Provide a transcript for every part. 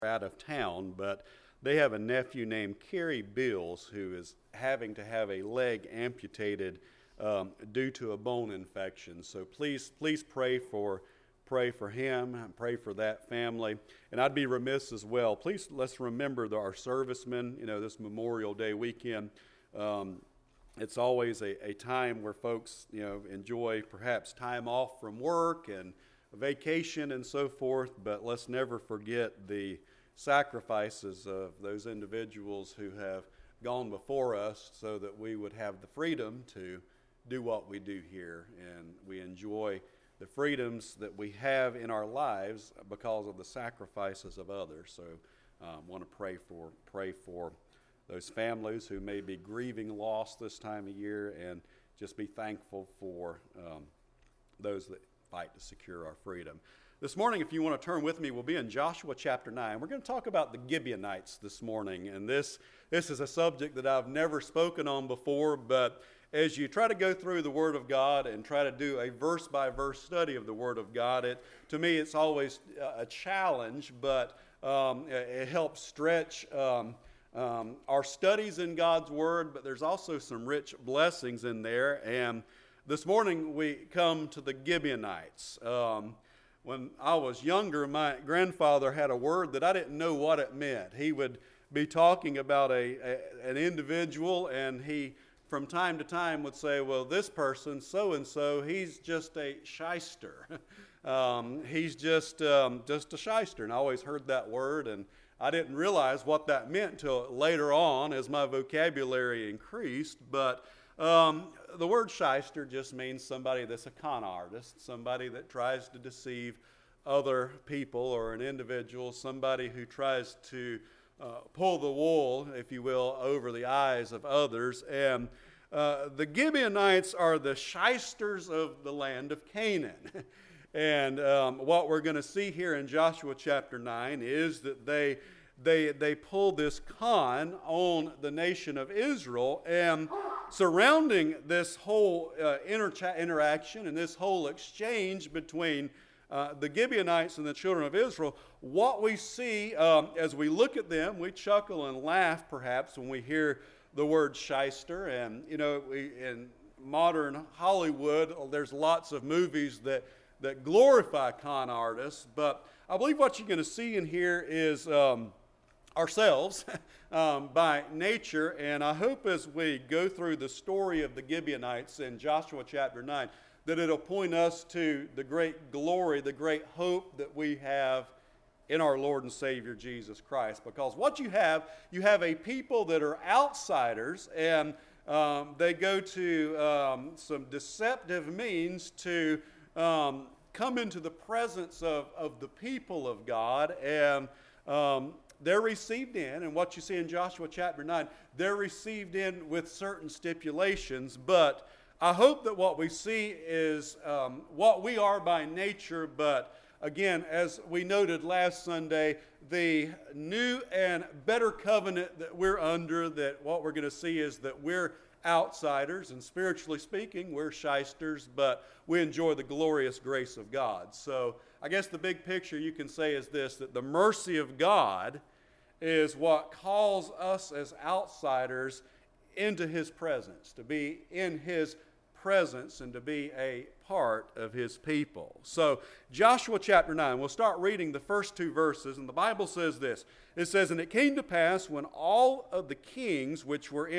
out of town, but they have a nephew named Kerry Bills who is having to have a leg amputated due to a bone infection. So please pray for him, pray for that family. And I'd be remiss as well. Please let's remember our servicemen. This Memorial Day weekend. It's always a time where folks enjoy perhaps time off from work and vacation and so forth. But let's never forget the sacrifices of those individuals who have gone before us so that we would have the freedom to do what we do here, and we enjoy the freedoms that we have in our lives because of the sacrifices of others. So I want to pray for those families who may be grieving loss this time of year, and just be thankful for those that fight to secure our freedom. This morning, if you want to turn with me, we'll be in Joshua chapter 9. We're going to talk about the Gibeonites this morning, and this is a subject that I've never spoken on before, but as you try to go through the Word of God and try to do a verse-by-verse study of the Word of God, to me it's always a challenge, but it helps stretch our studies in God's Word, but there's also some rich blessings in there. And this morning we come to the Gibeonites. When I was younger, my grandfather had a word that I didn't know what it meant. He would be talking about an individual, and he from time to time would say, well, this person, so-and-so, he's just a shyster. He's just a shyster. And I always heard that word, and I didn't realize what that meant until later on as my vocabulary increased. But the word shyster just means somebody that's a con artist, somebody that tries to deceive other people or an individual, somebody who tries to pull the wool, if you will, over the eyes of others. And the Gibeonites are the shysters of the land of Canaan. And what we're going to see here in Joshua chapter 9 is that they pull this con on the nation of Israel. And surrounding this whole interaction and this whole exchange between the Gibeonites and the children of Israel, what we see as we look at them, we chuckle and laugh perhaps when we hear the word shyster. And in modern Hollywood, there's lots of movies that glorify con artists, but I believe what you're going to see in here is ourselves by nature. And I hope as we go through the story of the Gibeonites in Joshua chapter 9, that it'll point us to the great glory, the great hope that we have in our Lord and Savior Jesus Christ. Because what you have a people that are outsiders, and they go to some deceptive means to come into the presence of the people of God, and they're received in, and what you see in Joshua chapter 9, they're received in with certain stipulations. But I hope that what we see is what we are by nature, but again, as we noted last Sunday, the new and better covenant that we're under, that what we're going to see is that we're outsiders, and spiritually speaking, we're shysters, but we enjoy the glorious grace of God. So I guess the big picture you can say is this, that the mercy of God is what calls us as outsiders into His presence, to be in His presence and to be a part of His people. So Joshua chapter 9, we'll start reading the first two verses, and the Bible says this. It says, "And it came to pass when all of the kings which were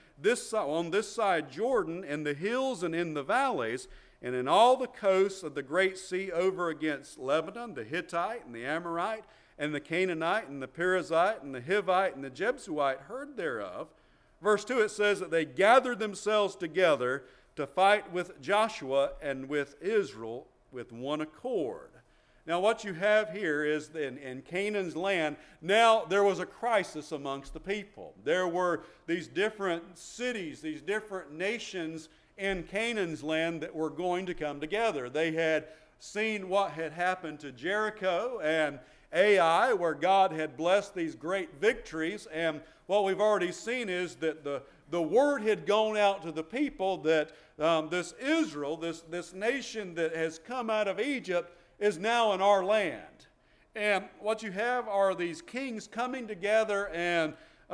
on this side Jordan, in the hills and in the valleys, and in all the coasts of the great sea over against Lebanon, the Hittite and the Amorite, and the Canaanite, and the Perizzite, and the Hivite, and the Jebusite heard thereof." Verse 2, it says that they gathered themselves together to fight with Joshua and with Israel with one accord. Now what you have here is in Canaan's land, now there was a crisis amongst the people. There were these different cities, these different nations in Canaan's land that were going to come together. They had seen what had happened to Jericho and Ai, where God had blessed these great victories. And what we've already seen is that the word had gone out to the people that this Israel, this nation that has come out of Egypt, is now in our land. And what you have are these kings coming together and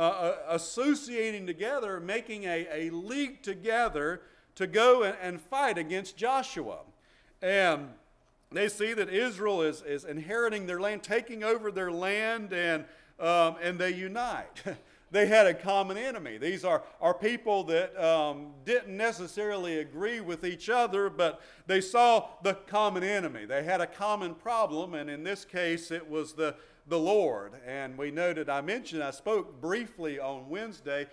associating together, making a league together to go and fight against Joshua. And they see that Israel is inheriting their land, taking over their land, and they unite. They had a common enemy. These are people that didn't necessarily agree with each other, but they saw the common enemy. They had a common problem, and in this case, it was the Lord. And we noted, I spoke briefly on Wednesday,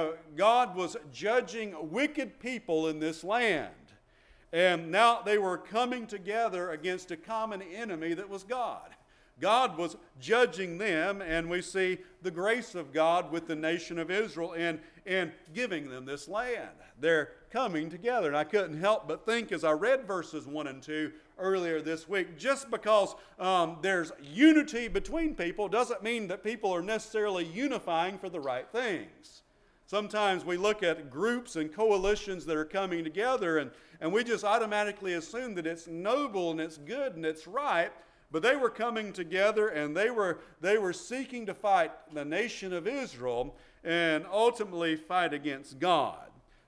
God was judging wicked people in this land. And now they were coming together against a common enemy that was God. God was judging them, and we see the grace of God with the nation of Israel in giving them this land. They're coming together. And I couldn't help but think as I read verses 1 and 2 earlier this week, just because there's unity between people doesn't mean that people are necessarily unifying for the right things. Sometimes we look at groups and coalitions that are coming together, and we just automatically assume that it's noble and it's good and it's right. But they were coming together, and they were seeking to fight the nation of Israel and ultimately fight against God.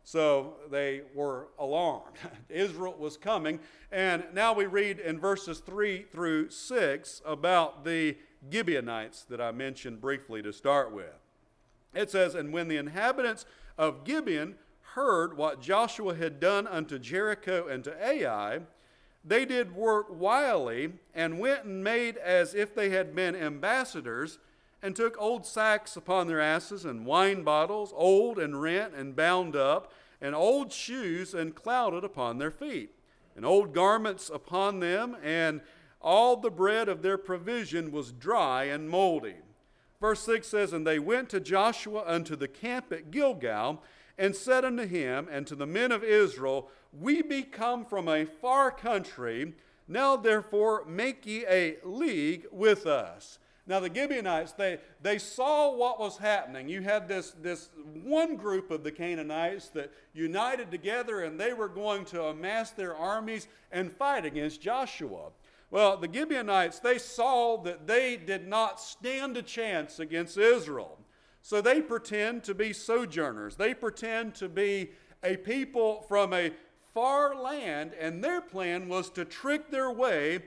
So they were alarmed. Israel was coming. And now we read in verses 3 through 6 about the Gibeonites that I mentioned briefly to start with. It says, "And when the inhabitants of Gibeon heard what Joshua had done unto Jericho and to Ai, they did work wily, and went and made as if they had been ambassadors, and took old sacks upon their asses, and wine bottles, old and rent and bound up, and old shoes and clouded upon their feet, and old garments upon them, and all the bread of their provision was dry and moldy." Verse 6 says, "And they went to Joshua unto the camp at Gilgal, and said unto him and to the men of Israel, We be come from a far country, now therefore make ye a league with us." Now the Gibeonites, they saw what was happening. You had this one group of the Canaanites that united together, and they were going to amass their armies and fight against Joshua. Well, the Gibeonites, they saw that they did not stand a chance against Israel. So they pretend to be sojourners. They pretend to be a people from a far land, and their plan was to trick their way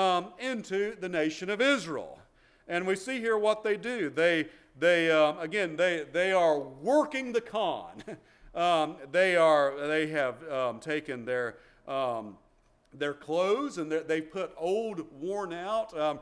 into the nation of Israel. And we see here what they do. They are working the con. They have taken their clothes, and they put old, worn out,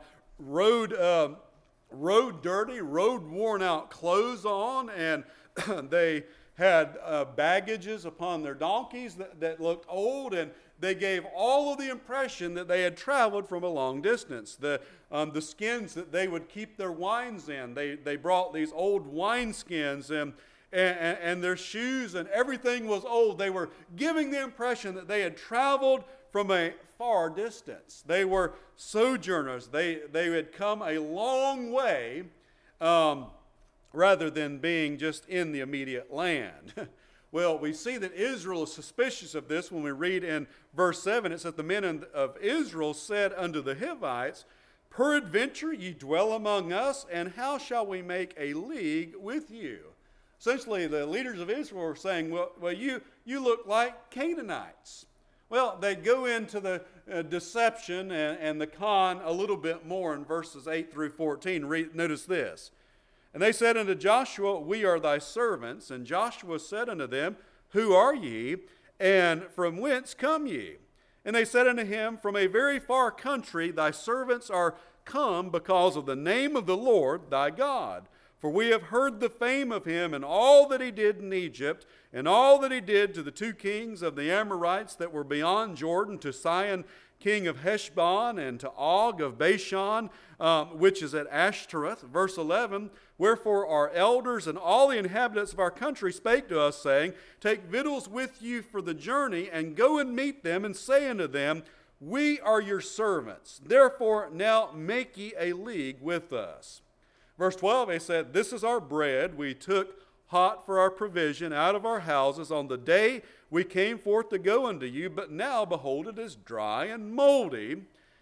road dirty, road worn out clothes on, and they had baggages upon their donkeys that looked old, and they gave all of the impression that they had traveled from a long distance. The skins that they would keep their wines in, they brought these old wine skins, and their shoes and everything was old. They were giving the impression that they had traveled from a far distance. They were sojourners. They had come a long way rather than being just in the immediate land. Well, we see that Israel is suspicious of this when we read in verse 7. It says, "The men of Israel said unto the Hivites, Peradventure ye dwell among us, and how shall we make a league with you?" Essentially, the leaders of Israel were saying, well, you look like Canaanites. Well, they go into the deception and the con a little bit more in verses 8 through 14. Notice this. "And they said unto Joshua, We are thy servants. And Joshua said unto them, Who are ye? And from whence come ye? And they said unto him, From a very far country thy servants are come because of the name of the Lord thy God. For we have heard the fame of him and all that he did in Egypt, and all that he did to the two kings of the Amorites that were beyond Jordan, to Sihon king of Heshbon, and to Og of Bashan, which is at Ashtaroth." Verse 11, "Wherefore our elders and all the inhabitants of our country spake to us, saying, Take victuals with you for the journey, and go and meet them, and say unto them, We are your servants. Therefore now make ye a league with us." Verse 12, they said, "This is our bread. We took hot for our provision out of our houses on the day we came forth to go unto you, but now, behold, it is dry and moldy.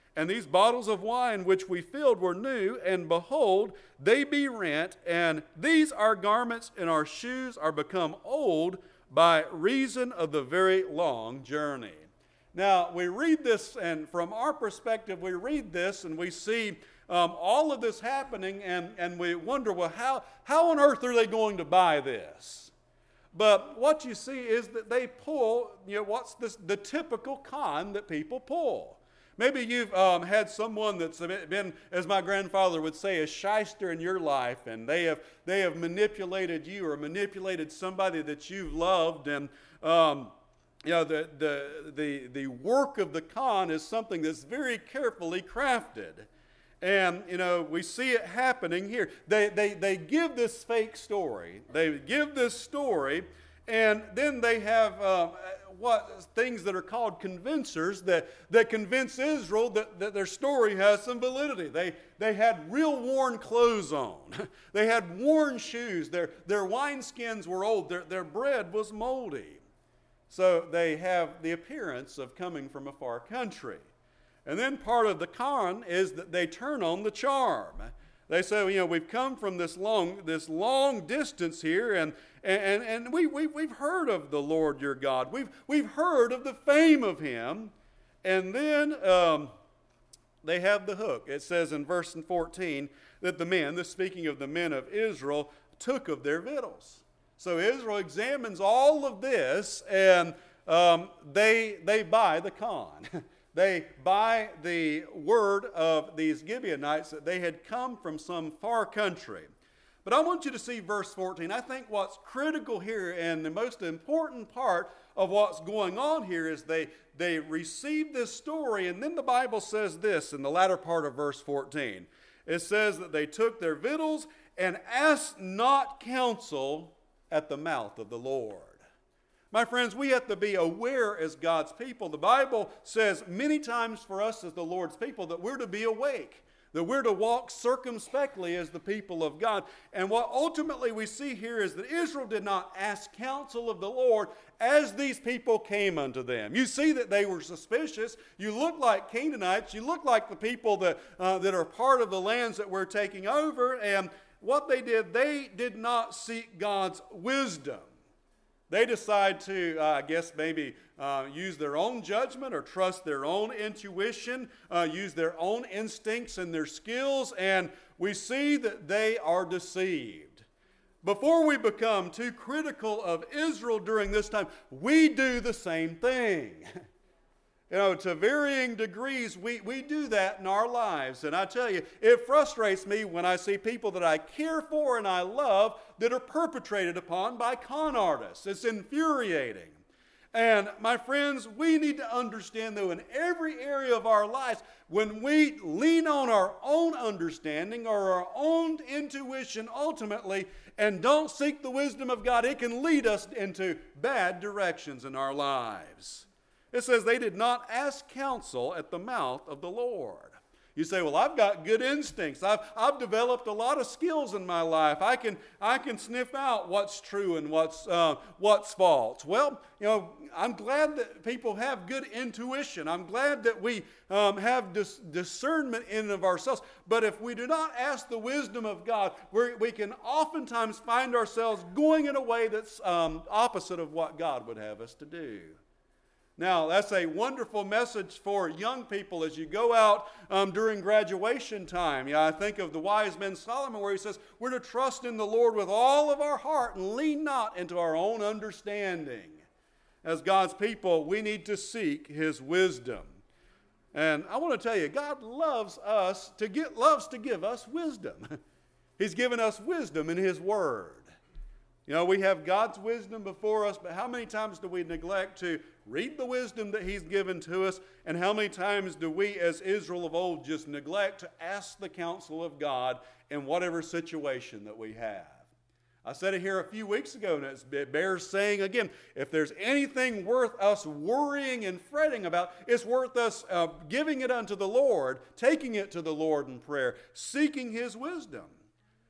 And these bottles of wine which we filled were new, and behold, they be rent, and these our garments and our shoes are become old by reason of the very long journey. Now, we read this, and from our perspective, we read this and we see all of this happening, and we wonder, well, how on earth are they going to buy this? But what you see is that they pull, what's the typical con that people pull. Maybe you've had someone that's been, as my grandfather would say, a shyster in your life, and they have manipulated you or manipulated somebody that you've loved, and the work of the con is something that's very carefully crafted. And, we see it happening here. They give this fake story. They give this story, and then they have things that are called convincers that convince Israel that their story has some validity. They had real worn clothes on. They had worn shoes. Their wineskins were old. Their bread was moldy. So they have the appearance of coming from a far country. And then part of the con is that they turn on the charm. They say, we've come from this long distance here, and we've heard of the Lord your God. We've heard of the fame of him. And then they have the hook. It says in verse 14 that the men, this speaking of the men of Israel, took of their victuals. So Israel examines all of this, and they buy the con. They buy the word of these Gibeonites that they had come from some far country. But I want you to see verse 14. I think what's critical here and the most important part of what's going on here is they receive this story, and then the Bible says this in the latter part of verse 14. It says that they took their victuals and asked not counsel at the mouth of the Lord. My friends, we have to be aware as God's people. The Bible says many times for us as the Lord's people that we're to be awake, that we're to walk circumspectly as the people of God. And what ultimately we see here is that Israel did not ask counsel of the Lord as these people came unto them. You see that they were suspicious. You look like Canaanites. You look like the people that are part of the lands that we're taking over. And what they did not seek God's wisdom. They decide to, maybe use their own judgment or trust their own intuition, use their own instincts and their skills, and we see that they are deceived. Before we become too critical of Israel during this time, we do the same thing. To varying degrees, we do that in our lives. And I tell you, it frustrates me when I see people that I care for and I love that are perpetrated upon by con artists. It's infuriating. And my friends, we need to understand, though, in every area of our lives, when we lean on our own understanding or our own intuition ultimately and don't seek the wisdom of God, it can lead us into bad directions in our lives. It says they did not ask counsel at the mouth of the Lord. You say, well, I've got good instincts. I've developed a lot of skills in my life. I can sniff out what's true and what's false. Well, I'm glad that people have good intuition. I'm glad that we have discernment in and of ourselves. But if we do not ask the wisdom of God, we can oftentimes find ourselves going in a way that's opposite of what God would have us to do. Now, that's a wonderful message for young people as you go out during graduation time. I think of the wise man Solomon where he says, we're to trust in the Lord with all of our heart and lean not into our own understanding. As God's people, we need to seek his wisdom. And I want to tell you, God loves to give us wisdom. He's given us wisdom in his word. We have God's wisdom before us, but how many times do we neglect to read the wisdom that he's given to us? And how many times do we, as Israel of old, just neglect to ask the counsel of God in whatever situation that we have? I said it here a few weeks ago, and it bears saying again, if there's anything worth us worrying and fretting about, it's worth us giving it unto the Lord, taking it to the Lord in prayer, seeking his wisdom.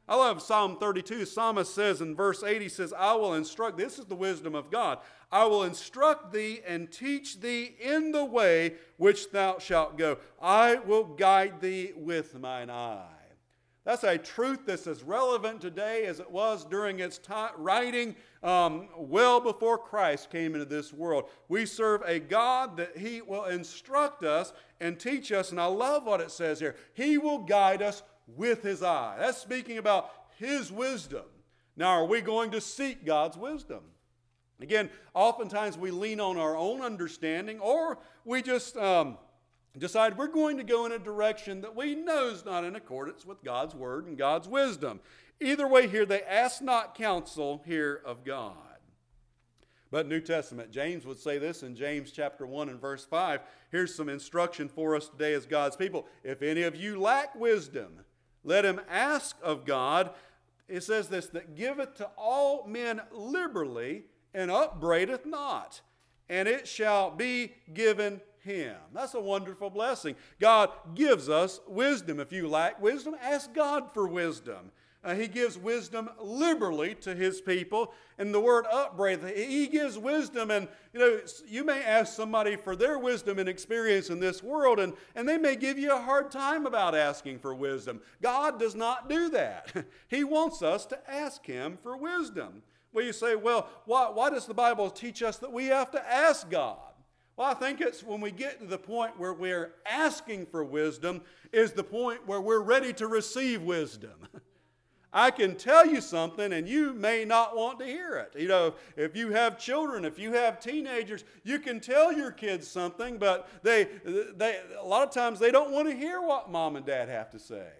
I love Psalm 32. Psalmist says in verse 8, he says, I will instruct, this is the wisdom of God, I will instruct thee and teach thee in the way which thou shalt go. I will guide thee with mine eye. That's a truth that's as relevant today as it was during its writing well before Christ came into this world. We serve a God that He will instruct us and teach us, and I love what it says here. He will guide us with His eye. That's speaking about His wisdom. Now, are we going to seek God's wisdom? Again, oftentimes we lean on our own understanding, or we just decide we're going to go in a direction that we know is not in accordance with God's word and God's wisdom. Either way here, they ask not counsel here of God. But New Testament, James would say this in James chapter 1 and verse 5. Here's some instruction for us today as God's people. If any of you lack wisdom, let him ask of God. It says this, that giveth to all men liberally and upbraideth not, and it shall be given him. That's a wonderful blessing. God gives us wisdom. If you lack wisdom, ask God for wisdom. He gives wisdom liberally to His people. And the word upbraid, He gives wisdom. And you may ask somebody for their wisdom and experience in this world, and they may give you a hard time about asking for wisdom. God does not do that. He wants us to ask Him for wisdom. Well, you say, well, why does the Bible teach us that we have to ask God? Well, I think it's when we get to the point where we're asking for wisdom is the point where we're ready to receive wisdom. I can tell you something and you may not want to hear it. If you have children, if you have teenagers, you can tell your kids something, but they a lot of times they don't want to hear what mom and dad have to say.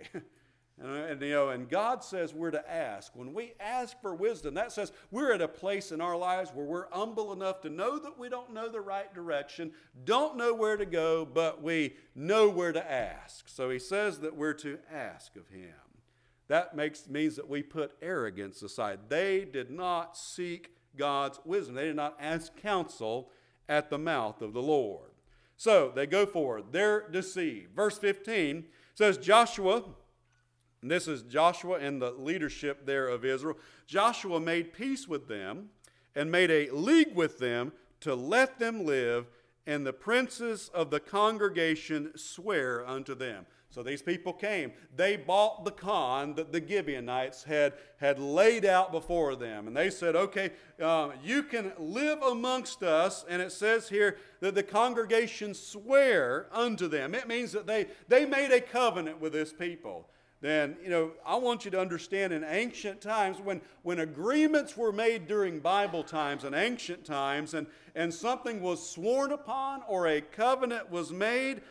And God says we're to ask. When we ask for wisdom, that says we're at a place in our lives where we're humble enough to know that we don't know the right direction, don't know where to go, but we know where to ask. So He says that we're to ask of Him. That means that we put arrogance aside. They did not seek God's wisdom. They did not ask counsel at the mouth of the Lord. So they go forward. They're deceived. Verse 15 says, Joshua, and this is Joshua and the leadership there of Israel. Joshua made peace with them and made a league with them to let them live, and the princes of the congregation swear unto them. So these people came. They bought the con that the Gibeonites had laid out before them. And they said, okay, you can live amongst us. And it says here that the congregation swear unto them. It means that they made a covenant with this people. Then, I want you to understand in ancient times, when agreements were made during Bible times and ancient times, and something was sworn upon or a covenant was made,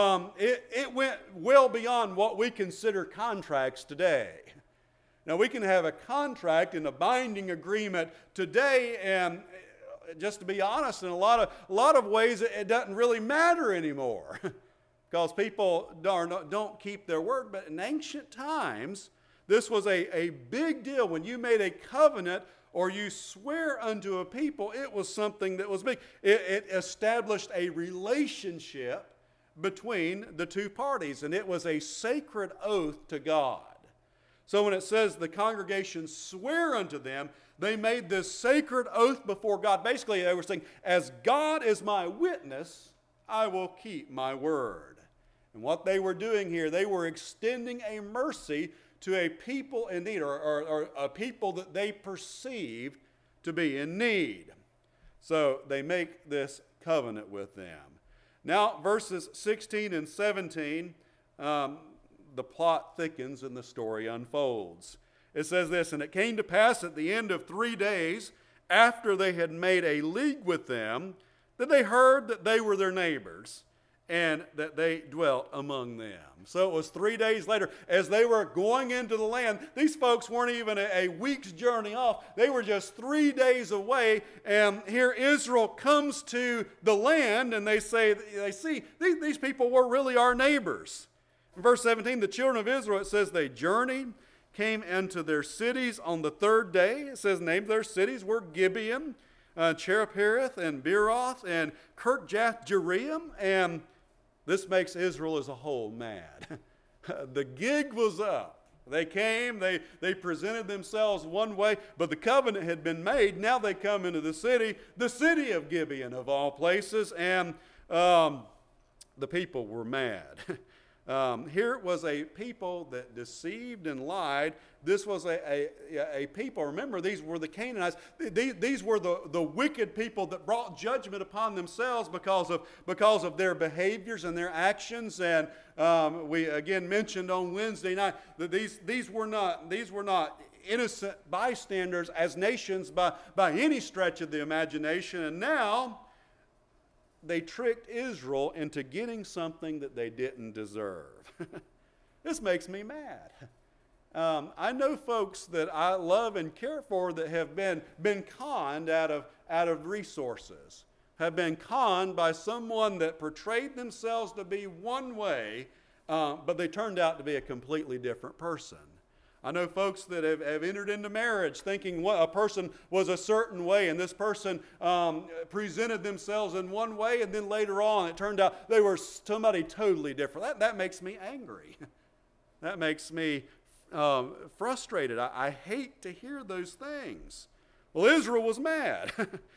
it went well beyond what we consider contracts today. Now, we can have a contract and a binding agreement today, and just to be honest, in a lot of ways, it doesn't really matter anymore. Because people don't keep their word. But in ancient times, this was a big deal. When you made a covenant or you swear unto a people, it was something that was big. It established a relationship between the two parties, and it was a sacred oath to God. So when it says the congregation swear unto them, they made this sacred oath before God. Basically, they were saying, as God is my witness, I will keep my word. And what they were doing here, they were extending a mercy to a people in need, or a people that they perceived to be in need. So they make this covenant with them. Now, verses 16 and 17, the plot thickens and the story unfolds. It says this, and it came to pass at the end of 3 days, after they had made a league with them, that they heard that they were their neighbors, and that they dwelt among them. So it was 3 days later, as they were going into the land. These folks weren't even a week's journey off. They were just 3 days away, and here Israel comes to the land, and they see these people were really our neighbors. In verse 17, the children of Israel, it says they journeyed, came into their cities on the 3rd day. It says names of their cities were Gibeon, Cherahpirith, and Beeroth, and Kirjath-jearim, and this makes Israel as a whole mad. The gig was up. They came, they presented themselves one way, but the covenant had been made. Now they come into the city of Gibeon of all places, and the people were mad. Here was a people that deceived and lied. This was a people, remember, these were the Canaanites. These were the wicked people that brought judgment upon themselves because of their behaviors and their actions. And we again mentioned on Wednesday night that these were not innocent bystanders as nations by any stretch of the imagination. And now they tricked Israel into getting something that they didn't deserve. This makes me mad. I know folks that I love and care for that have been conned out of resources, have been conned by someone that portrayed themselves to be one way, but they turned out to be a completely different person. I know folks that have entered into marriage thinking a person was a certain way, and this person presented themselves in one way, and then later on it turned out they were somebody totally different. That makes me angry. That makes me frustrated. I hate to hear those things. Well, Israel was mad.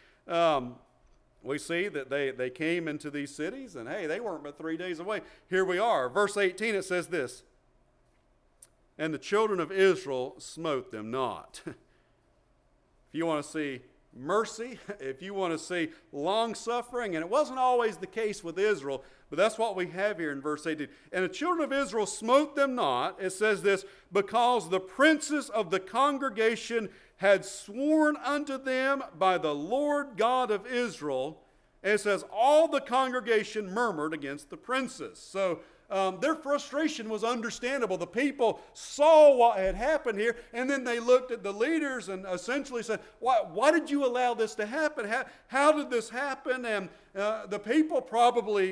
We see that they came into these cities, and hey, they weren't but 3 days away. Here we are. Verse 18, it says this, "And the children of Israel smote them not." If you want to see mercy, if you want to see long-suffering, and it wasn't always the case with Israel, but that's what we have here in verse 18. "And the children of Israel smote them not," it says this, "because the princes of the congregation had sworn unto them by the Lord God of Israel." And it says, all the congregation murmured against the princes. So their frustration was understandable. The people saw what had happened here, and then they looked at the leaders and essentially said, why did you allow this to happen? How did this happen? And the people probably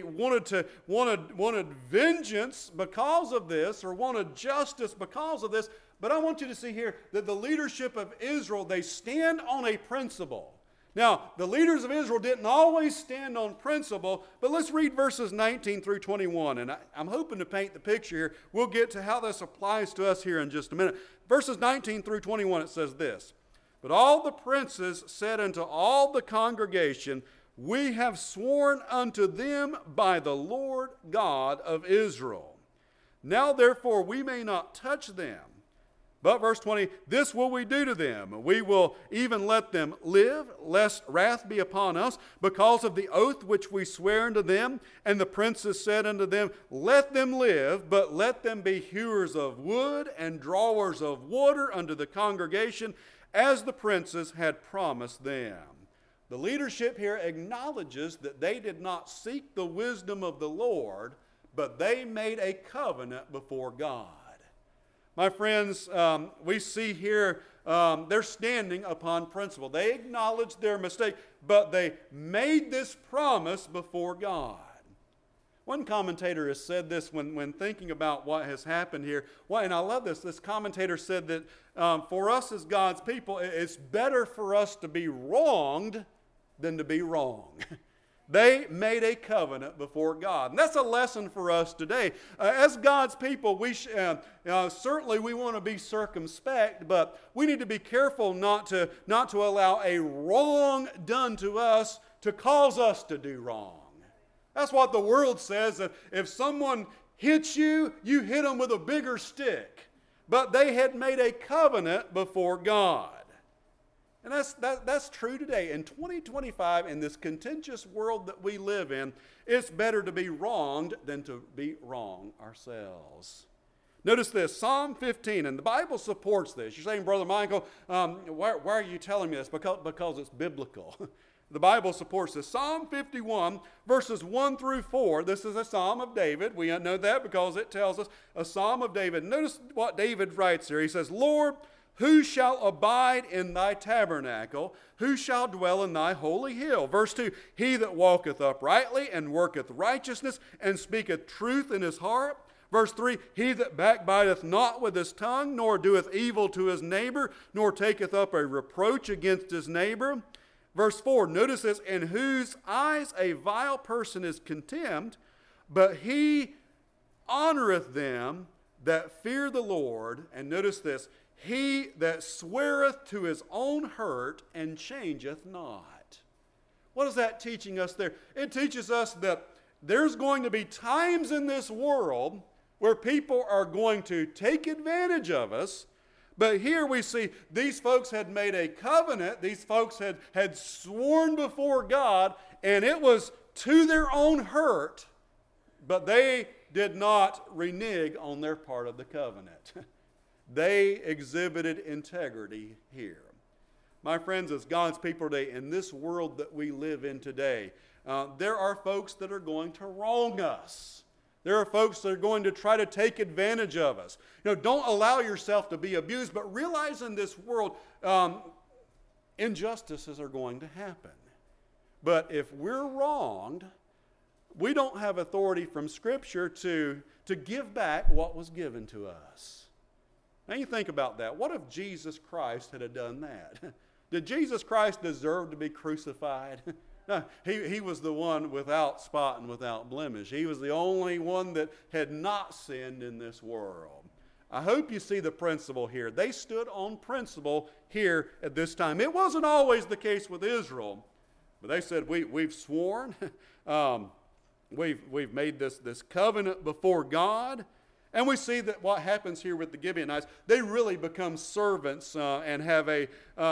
wanted vengeance because of this, or wanted justice because of this. But I want you to see here that the leadership of Israel, they stand on a principle. Now, the leaders of Israel didn't always stand on principle, but let's read verses 19 through 21, and I'm hoping to paint the picture here. We'll get to how this applies to us here in just a minute. Verses 19 through 21, it says this, "But all the princes said unto all the congregation, We have sworn unto them by the Lord God of Israel. Now therefore we may not touch them. But verse 20, this will we do to them. We will even let them live, lest wrath be upon us, because of the oath which we swear unto them. And the princes said unto them, Let them live, but let them be hewers of wood and drawers of water unto the congregation, as the princes had promised them." The leadership here acknowledges that they did not seek the wisdom of the Lord, but they made a covenant before God. My friends, we see here they're standing upon principle. They acknowledged their mistake, but they made this promise before God. One commentator has said this when thinking about what has happened here. And I love this. This commentator said that for us as God's people, it's better for us to be wronged than to be wrong. They made a covenant before God. And that's a lesson for us today. As God's people, certainly we want to be circumspect, but we need to be careful not to allow a wrong done to us to cause us to do wrong. That's what the world says. If someone hits you, you hit them with a bigger stick. But they had made a covenant before God. And that's true today. In 2025, in this contentious world that we live in, it's better to be wronged than to be wrong ourselves. Notice this, Psalm 15, and the Bible supports this. You're saying, Brother Michael, why are you telling me this? Because it's biblical. The Bible supports this. Psalm 51, verses 1 through 4. This is a Psalm of David. We know that because it tells us a Psalm of David. Notice what David writes here. He says, Lord, who shall abide in thy tabernacle? Who shall dwell in thy holy hill? Verse 2, he that walketh uprightly and worketh righteousness and speaketh truth in his heart. Verse 3, he that backbiteth not with his tongue, nor doeth evil to his neighbor, nor taketh up a reproach against his neighbor. Verse 4, notice this, in whose eyes a vile person is contemned, but he honoreth them that fear the Lord, and notice this, he that sweareth to his own hurt and changeth not. What is that teaching us there? It teaches us that there's going to be times in this world where people are going to take advantage of us. But here we see these folks had made a covenant. These folks had sworn before God, and it was to their own hurt, but they did not renege on their part of the covenant. They exhibited integrity here. My friends, as God's people today, in this world that we live in today, there are folks that are going to wrong us. There are folks that are going to try to take advantage of us. Don't allow yourself to be abused, but realize in this world, injustices are going to happen. But if we're wronged, we don't have authority from Scripture to give back what was given to us. Now you think about that. What if Jesus Christ had done that? Did Jesus Christ deserve to be crucified? No, he was the one without spot and without blemish. He was the only one that had not sinned in this world. I hope you see the principle here. They stood on principle here at this time. It wasn't always the case with Israel, but they said, we've sworn, we've made this covenant before God. And we see that what happens here with the Gibeonites, they really become servants and have a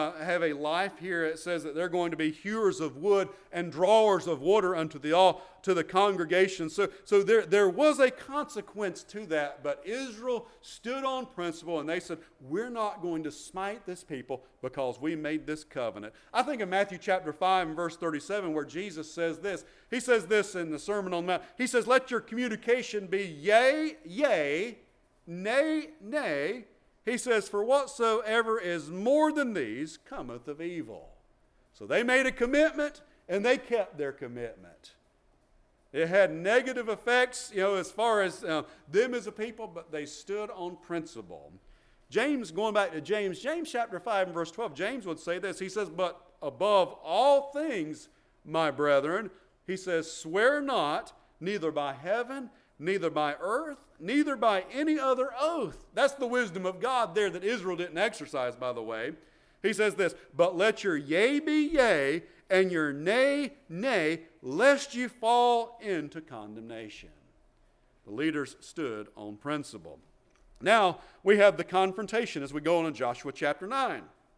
life here. It says that they're going to be hewers of wood and drawers of water unto the congregation. So there was a consequence to that, but Israel stood on principle and they said, we're not going to smite this people because we made this covenant. I think in Matthew chapter 5 and verse 37 where Jesus says this, he says this in the Sermon on the Mount. He says, let your communication be yea, yea, nay, nay. He says, for whatsoever is more than these cometh of evil. So they made a commitment and they kept their commitment. It had negative effects, as far as them as a people, but they stood on principle. James, going back to James chapter 5 and verse 12, James would say this. He says, but above all things, my brethren, he says, swear not, neither by heaven, neither by earth, neither by any other oath. That's the wisdom of God there that Israel didn't exercise, by the way. He says this, but let your yea be yea, and your nay, nay, lest you fall into condemnation. The leaders stood on principle. Now, we have the confrontation as we go on in Joshua chapter 9.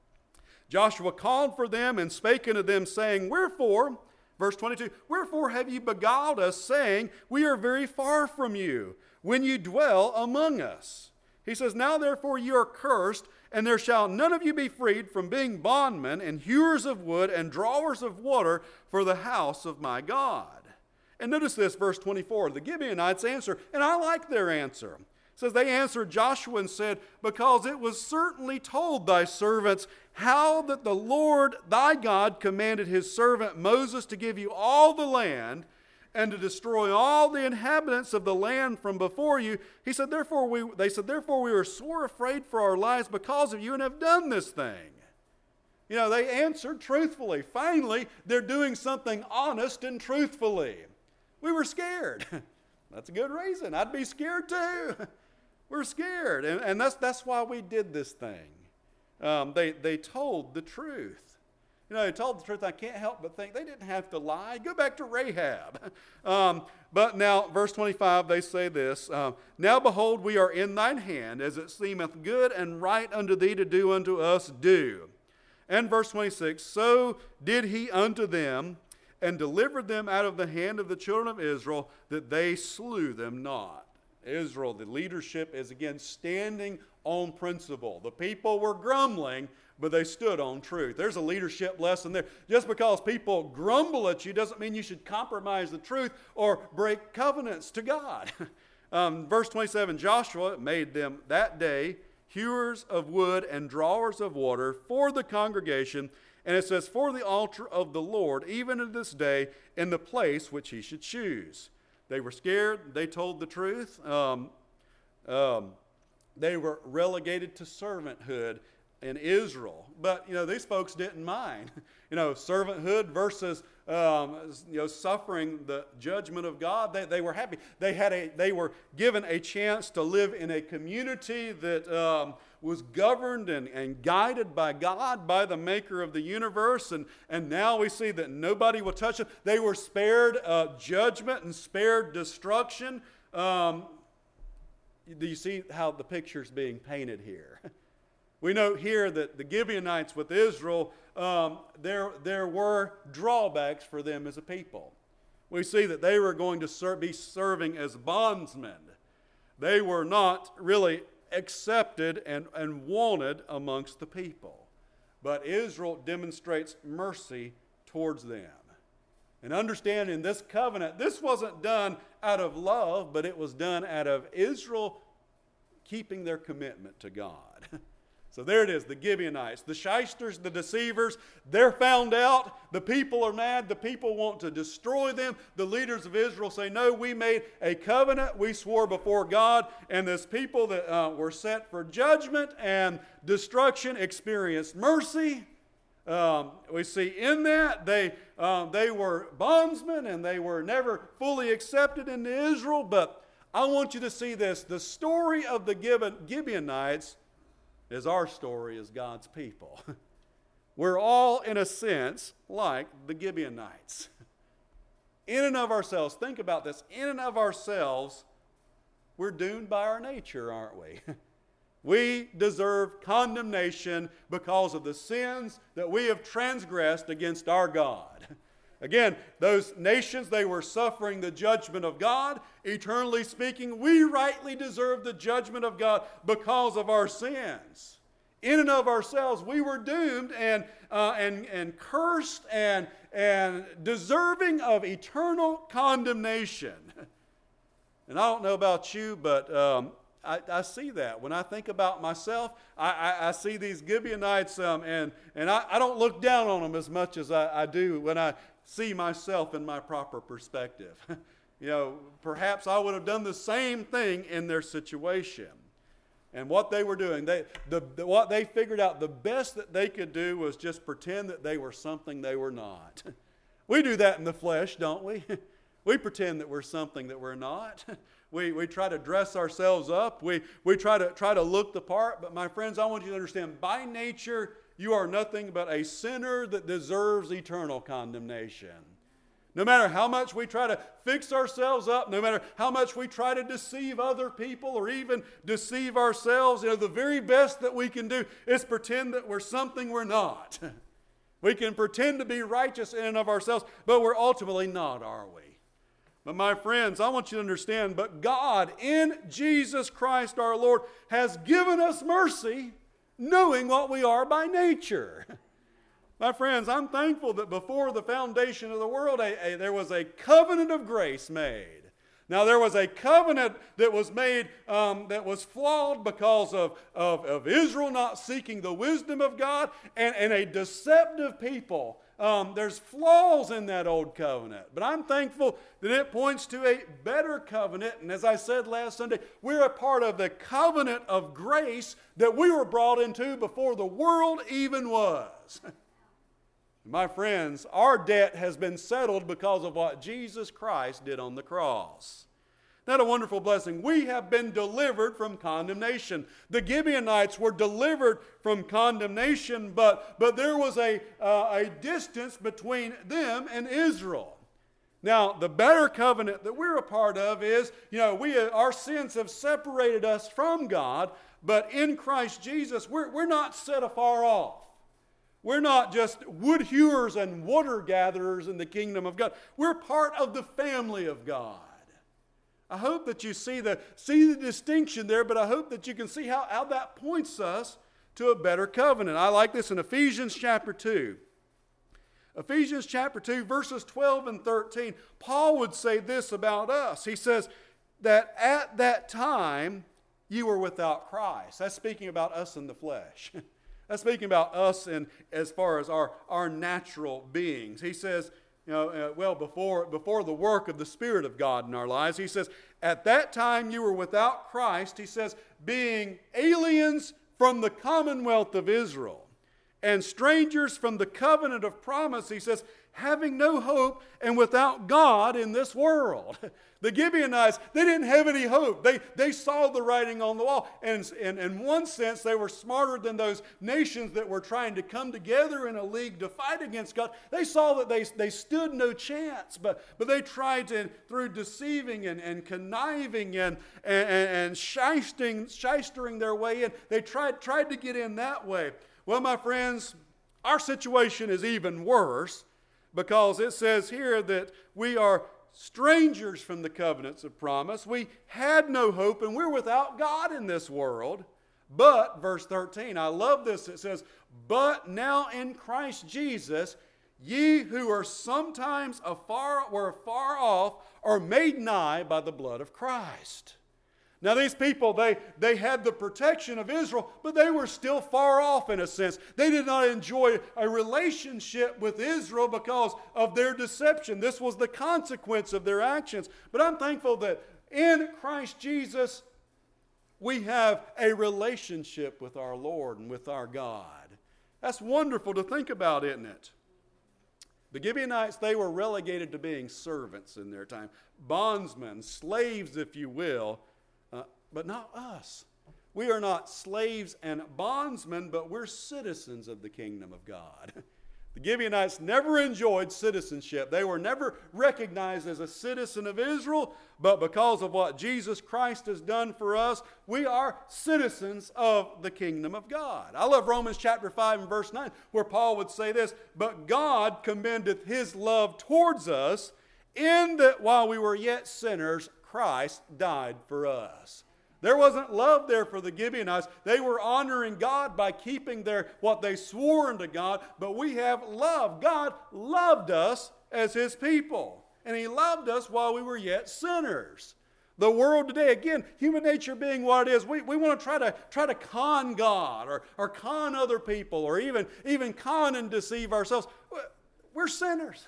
Joshua called for them and spake unto them, saying, wherefore, verse 22, wherefore have ye beguiled us, saying, we are very far from you, when you dwell among us? He says, now therefore you are cursed, and there shall none of you be freed from being bondmen and hewers of wood and drawers of water for the house of my God. And notice this, verse 24, the Gibeonites answer, and I like their answer. It says, they answered Joshua and said, because it was certainly told thy servants how that the Lord thy God commanded his servant Moses to give you all the land and to destroy all the inhabitants of the land from before you. He said, therefore we were sore afraid for our lives because of you and have done this thing. They answered truthfully. Finally, they're doing something honest and truthfully. We were scared. That's a good reason. I'd be scared too. We're scared. And that's why we did this thing. They told the truth. They told the truth. I can't help but think they didn't have to lie. Go back to Rahab. But now, verse 25, they say this, now behold, we are in thine hand, as it seemeth good and right unto thee to do unto us, do. And verse 26, so did he unto them, and delivered them out of the hand of the children of Israel, that they slew them not. Israel, the leadership is again standing on principle. The people were grumbling, but they stood on truth. There's a leadership lesson there. Just because people grumble at you doesn't mean you should compromise the truth or break covenants to God. Verse 27, Joshua made them that day hewers of wood and drawers of water for the congregation. And it says, for the altar of the Lord, even to this day, in the place which he should choose. They were scared. They told the truth. They were relegated to servanthood in Israel. But, these folks didn't mind. Servanthood versus, suffering the judgment of God. They were happy. They were given a chance to live in a community that was governed and guided by God, by the maker of the universe. And now we see that nobody will touch them. They were spared judgment and spared destruction. Do you see how the picture's being painted here? We note here that the Gibeonites with Israel, there were drawbacks for them as a people. We see that they were going to be serving as bondsmen. They were not really accepted and wanted amongst the people. But Israel demonstrates mercy towards them. And understand, in this covenant, this wasn't done out of love, but it was done out of Israel keeping their commitment to God. So there it is, the Gibeonites, the shysters, the deceivers. They're found out. The people are mad. The people want to destroy them. The leaders of Israel say, no, we made a covenant. We swore before God. And this people that were set for judgment and destruction experienced mercy. We see in that they were bondsmen and they were never fully accepted into Israel. But I want you to see this. The story of the Gibeonites is our story as God's people. We're all, in a sense, like the Gibeonites. In and of ourselves, think about this, in and of ourselves, we're doomed by our nature, aren't we? We deserve condemnation because of the sins that we have transgressed against our God. Again, those nations, they were suffering the judgment of God. Eternally speaking, we rightly deserve the judgment of God because of our sins. In and of ourselves, we were doomed and cursed and deserving of eternal condemnation. And I don't know about you, but I see that. When I think about myself, I see these Gibeonites, and I don't look down on them as much as I do when I see myself in my proper perspective. Perhaps I would have done the same thing in their situation. And what they were doing, what they figured out, the best that they could do was just pretend that they were something they were not. We do that in the flesh, don't we? We pretend that we're something that we're not. We try to dress ourselves up. We try to look the part. But my friends, I want you to understand, by nature, you are nothing but a sinner that deserves eternal condemnation. No matter how much we try to fix ourselves up, no matter how much we try to deceive other people or even deceive ourselves, the very best that we can do is pretend that we're something we're not. We can pretend to be righteous in and of ourselves, but we're ultimately not, are we? But my friends, I want you to understand, but God in Jesus Christ our Lord has given us mercy, knowing what we are by nature. My friends, I'm thankful that before the foundation of the world, there was a covenant of grace made. Now, there was a covenant that was made that was flawed because of Israel not seeking the wisdom of God and a deceptive people. There's flaws in that old covenant. But I'm thankful that it points to a better covenant. And as I said last Sunday, we're a part of the covenant of grace that we were brought into before the world even was. My friends, our debt has been settled because of what Jesus Christ did on the cross. Isn't that a wonderful blessing? We have been delivered from condemnation. The Gibeonites were delivered from condemnation, but there was a distance between them and Israel. Now, the better covenant that we're a part of is, our sins have separated us from God, but in Christ Jesus, we're not set afar off. We're not just wood hewers and water gatherers in the kingdom of God. We're part of the family of God. I hope that you see the distinction there, but I hope that you can see how that points us to a better covenant. I like this in Ephesians chapter 2. Ephesians chapter 2, verses 12 and 13. Paul would say this about us. He says that at that time you were without Christ. That's speaking about us in the flesh. That's speaking about us in as far as our natural beings. He says, before the work of the Spirit of God in our lives, he says, at that time you were without Christ, he says, being aliens from the commonwealth of Israel, and strangers from the covenant of promise, he says, having no hope and without God in this world. The Gibeonites, they didn't have any hope. They saw the writing on the wall. And in one sense, they were smarter than those nations that were trying to come together in a league to fight against God. They saw that they stood no chance, but they tried to, through deceiving and conniving and shystering their way in, they tried to get in that way. Well, my friends, our situation is even worse, because it says here that we are strangers from the covenants of promise. We had no hope, and we're without God in this world. But, verse 13, I love this. It says, but now in Christ Jesus, ye who are sometimes were afar off are made nigh by the blood of Christ. Now these people, they had the protection of Israel, but they were still far off in a sense. They did not enjoy a relationship with Israel because of their deception. This was the consequence of their actions. But I'm thankful that in Christ Jesus, we have a relationship with our Lord and with our God. That's wonderful to think about, isn't it? The Gibeonites, they were relegated to being servants in their time. Bondsmen, slaves, if you will. But not us. We are not slaves and bondsmen, but we're citizens of the kingdom of God. The Gibeonites never enjoyed citizenship. They were never recognized as a citizen of Israel, but because of what Jesus Christ has done for us, we are citizens of the kingdom of God. I love Romans chapter 5 and verse 9, where Paul would say this, but God commendeth his love towards us, in that while we were yet sinners, Christ died for us. There wasn't love there for the Gibeonites. They were honoring God by keeping what they swore unto God, but we have love. God loved us as his people, and he loved us while we were yet sinners. The world today, again, human nature being what it is, we want to try to con God or con other people or even con and deceive ourselves. We're sinners,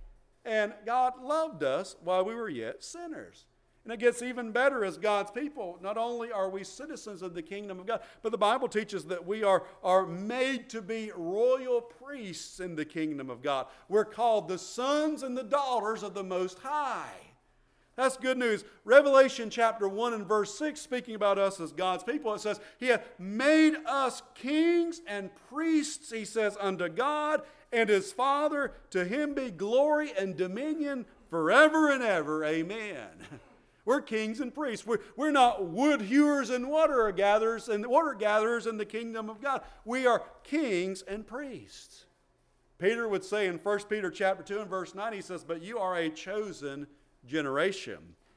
and God loved us while we were yet sinners. And it gets even better as God's people. Not only are we citizens of the kingdom of God, but the Bible teaches that we are made to be royal priests in the kingdom of God. We're called the sons and the daughters of the Most High. That's good news. Revelation chapter 1 and verse 6, speaking about us as God's people, it says, he hath made us kings and priests, he says, unto God and his Father. To him be glory and dominion forever and ever. Amen. We're kings and priests. We're not wood hewers and water gatherers in the kingdom of God. We are kings and priests. Peter would say in 1 Peter chapter 2 and verse 9, he says, but you are a chosen generation,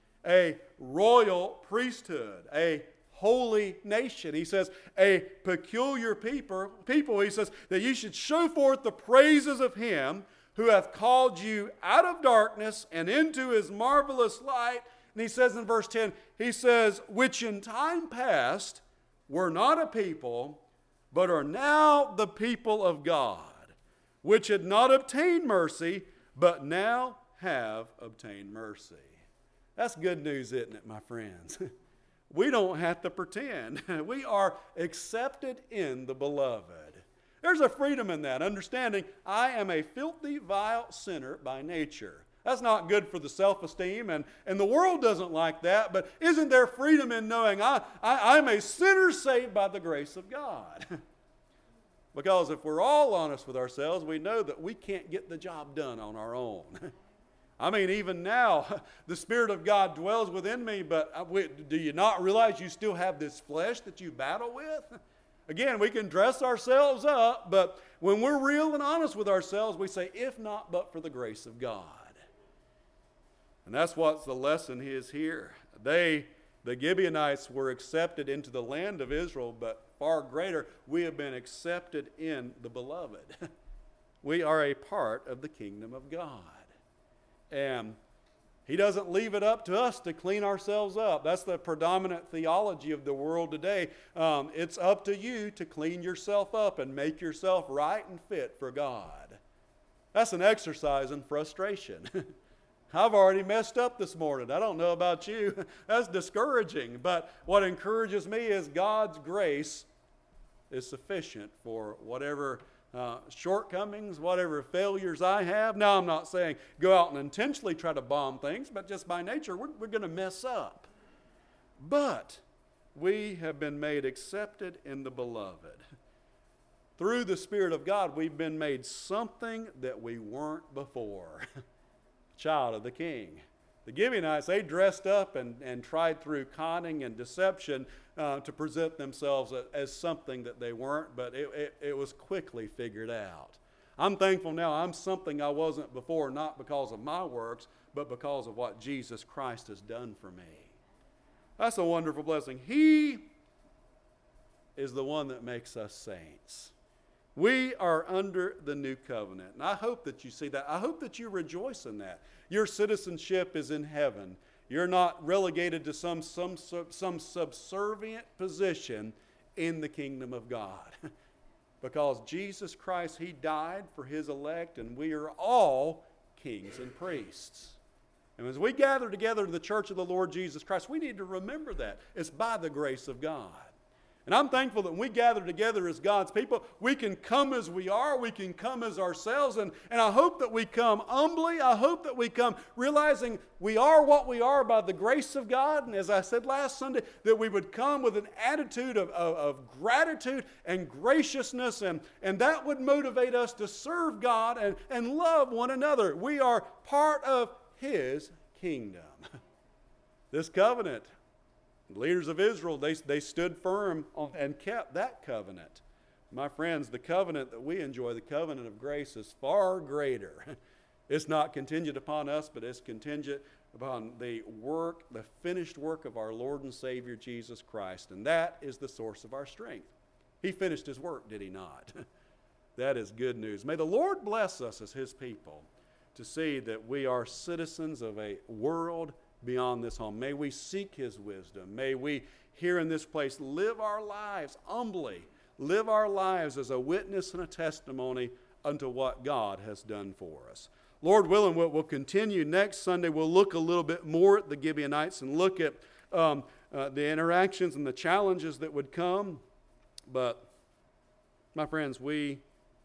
a royal priesthood, a holy nation. He says, a peculiar people. He says that you should show forth the praises of him who hath called you out of darkness and into his marvelous light. And he says in verse 10, he says, which in time past were not a people, but are now the people of God, which had not obtained mercy, but now have obtained mercy. That's good news, isn't it, my friends? We don't have to pretend. We are accepted in the beloved. There's a freedom in that, understanding I am a filthy, vile sinner by nature. That's not good for the self-esteem, and the world doesn't like that, but isn't there freedom in knowing I'm a sinner saved by the grace of God? Because if we're all honest with ourselves, we know that we can't get the job done on our own. I mean, even now, the Spirit of God dwells within me, but do you not realize you still have this flesh that you battle with? Again, we can dress ourselves up, but when we're real and honest with ourselves, we say, if not but for the grace of God. And that's what the lesson is here. The Gibeonites were accepted into the land of Israel, but far greater, we have been accepted in the beloved. We are a part of the kingdom of God. And he doesn't leave it up to us to clean ourselves up. That's the predominant theology of the world today. It's up to you to clean yourself up and make yourself right and fit for God. That's an exercise in frustration. I've already messed up this morning. I don't know about you. That's discouraging. But what encourages me is God's grace is sufficient for whatever shortcomings, whatever failures I have. Now, I'm not saying go out and intentionally try to bomb things, but just by nature, we're going to mess up. But we have been made accepted in the beloved. Through the Spirit of God, we've been made something that we weren't before. Child of the King. The Gibeonites, they dressed up and tried through conning and deception to present themselves as something that they weren't, but it was quickly figured out. I'm thankful now I'm something I wasn't before, not because of my works, but because of what Jesus Christ has done for me. That's a wonderful blessing. He is the one that makes us saints. We are under the new covenant. And I hope that you see that. I hope that you rejoice in that. Your citizenship is in heaven. You're not relegated to some subservient position in the kingdom of God. Because Jesus Christ, He died for His elect, and we are all kings and priests. And as we gather together in the church of the Lord Jesus Christ, we need to remember that. It's by the grace of God. And I'm thankful that when we gather together as God's people, we can come as we are, we can come as ourselves, and I hope that we come humbly. I hope that we come realizing we are what we are by the grace of God, and as I said last Sunday, that we would come with an attitude of gratitude and graciousness, and that would motivate us to serve God and love one another. We are part of His kingdom. This covenant, the leaders of Israel, they stood firm and kept that covenant. My friends, the covenant that we enjoy, the covenant of grace, is far greater. It's not contingent upon us, but it's contingent upon the finished work of our Lord and Savior Jesus Christ. And that is the source of our strength. He finished His work, did He not? That is good news. May the Lord bless us as His people to see that we are citizens of a world beyond this home. May we seek His wisdom. May we, here in this place, live our lives humbly, live our lives as a witness and a testimony unto what God has done for us. Lord willing, we'll continue next Sunday. We'll look a little bit more at the Gibeonites and look at the interactions and the challenges that would come. But, my friends, we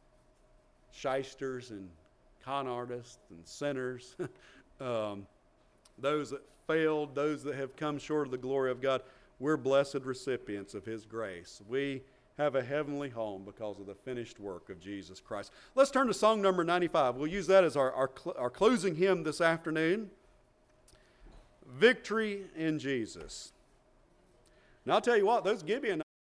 shysters and con artists and sinners, those that failed, those that have come short of the glory of God, we're blessed recipients of His grace. We have a heavenly home because of the finished work of Jesus Christ. Let's turn to song number 95. We'll use that as our closing hymn this afternoon. Victory in Jesus. Now I'll tell you what, those Gibeonites